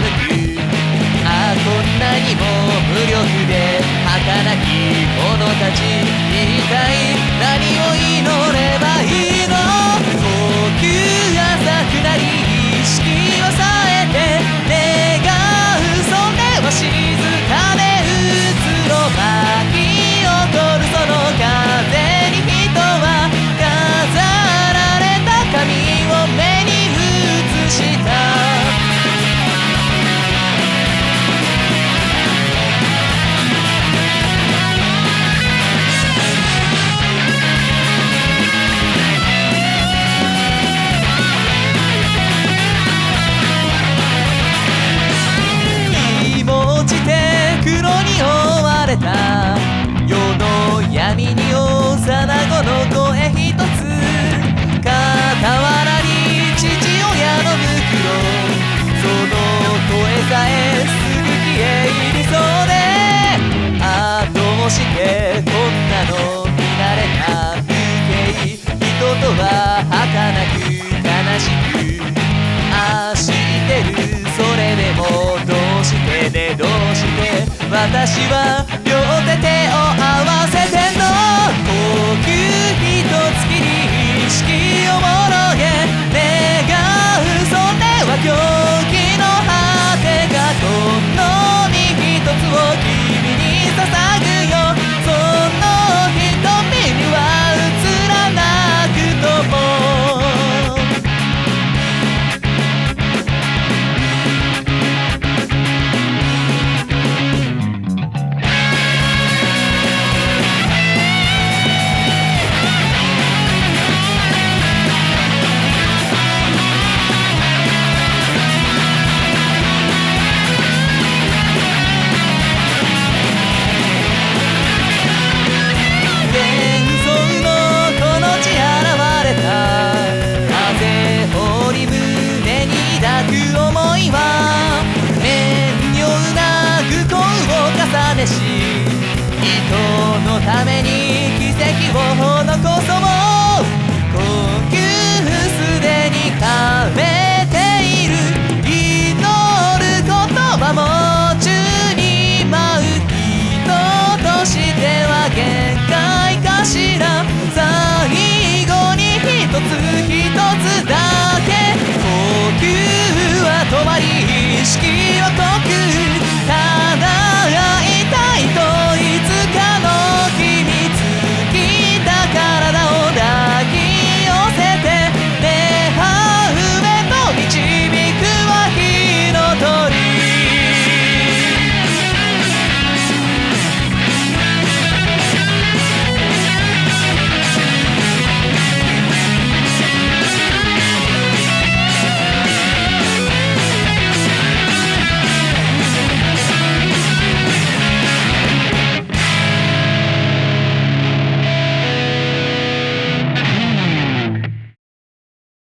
く。ああこんなにも無力で儚き者たち、一体何を祈ればいいの。遠く浅くなり意識を抑えて願う、それは静かでうつろ巻き起こるその風に人は飾られた髪を目に映した。世の闇に幼子の声一つ、傍らに父親の袋、その声さえすぐ消え入りそうで、ああどうしてこんなの見慣れた風景、人とは儚く悲しく、ああ知ってるそれでもどうしてねどうして私は両手手を合わせてんの。呼吸一つきり意識をもろげ願う、それは狂気の果てがこの身一つを君に捧ぐよ。その瞳には映らなくともし、人のために奇跡を施そう。呼吸すでに枯れている、祈る言葉も宙に舞う。人としては限界かしら、最後に一つ一つだけ呼吸は止まり意識